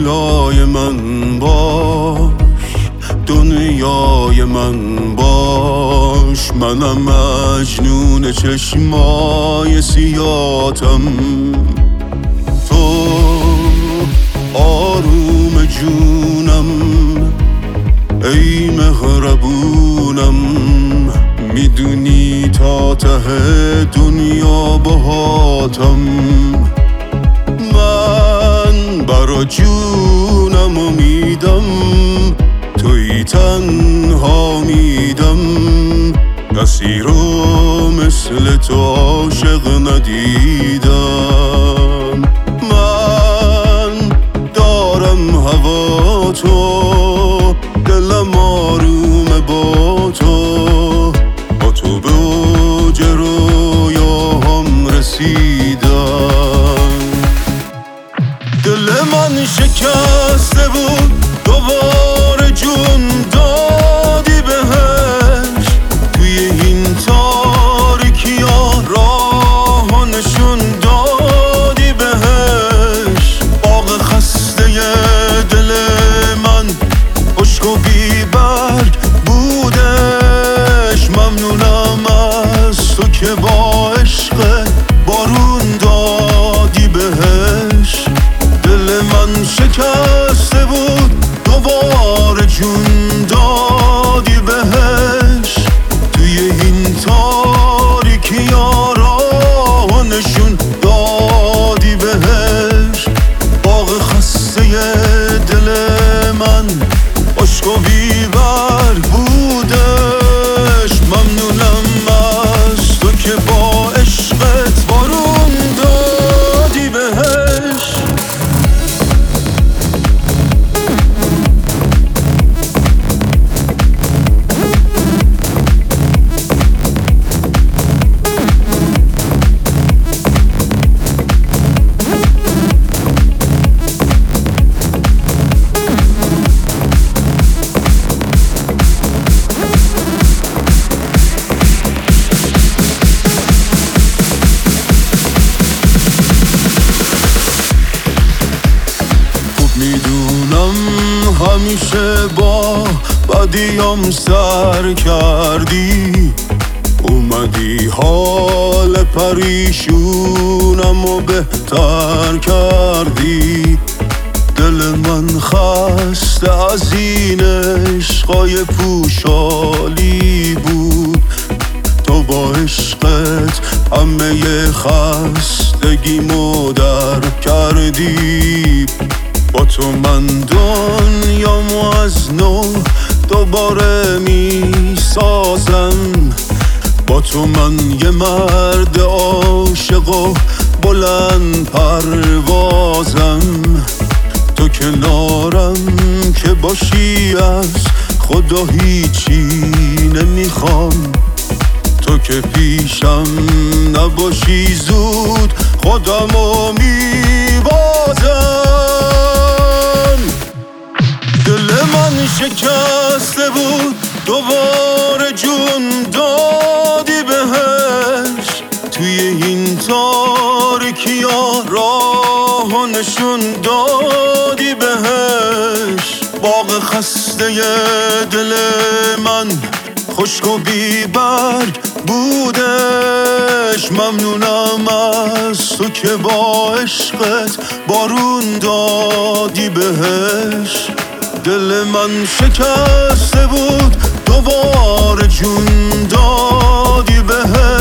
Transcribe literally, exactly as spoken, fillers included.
دنیای من باش، دنیای من باش. منم مجنون چشمای سیاتم، تو آروم جونم، ای مهربونم. میدونی تا ته دنیا باهاتم، من برا جونم و میدم، توی تنها میدم. کسی رو مثل تو عاشق ندیدم. من دارم هوا تو، دلم آرومه با تو، با تو به اوج رویاهام رسیدم. دل من شکسته بود، دوباره جون دادی بهش. توی این تاریکی ها راه نشون دادی بهش. باغ خسته دل من خشک و بی برگ بودش. ممنونم از تو که با عشق بارون دادی بهش. دل من شکسته بود، دوباره جون دادی بهش. توی این تاریکی ها راه نشون دادی بهش. باغ خسته دل من خشک و بی برگ بودش. ممنونم از تو که با عشقت بارون دادی بهش. میدونم همیشه با بدیام سر کردی، اومدی حال پریشونم و بهتر کردی. دل من خسته از این عشقای پوشالی بود، تو با عشقت همه خستگیمو در کردی. با تو من دنیامو از نو دوباره می سازم. با تو من یه مرد عاشق و بلند پروازم. تو کنارم که باشی از خدا هیچی نمیخوام. تو که پیشم نباشی زود خودمو میبازم. دل من شکسته بود، دوباره جون دادی بهش. توی این تاریکی ها راه نشون دادی بهش. باغ خسته دل من خشک و بی برگ بودش. ممنونم از تو که با عشقت بارون دادی بهش. دل من شکسته بود، دوباره جون دادی بهش.